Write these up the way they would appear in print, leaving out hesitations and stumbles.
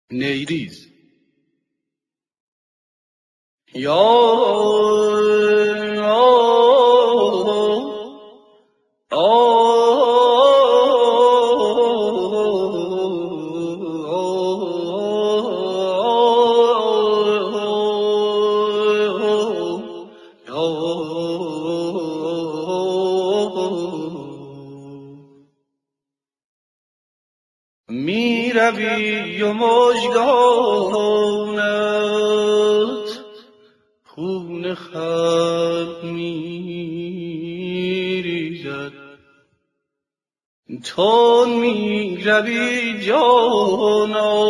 نیریز یا می روی و مژگانت خون خلق می ریزد، تو می روی جانا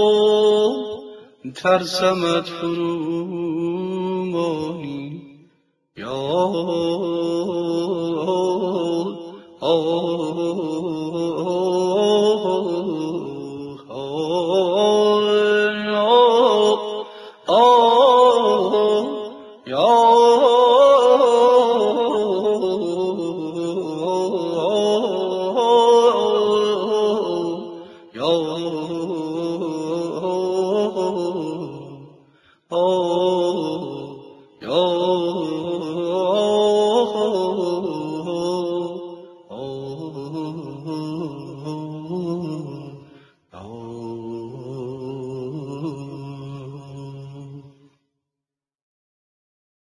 ترسمت فرو مانی یا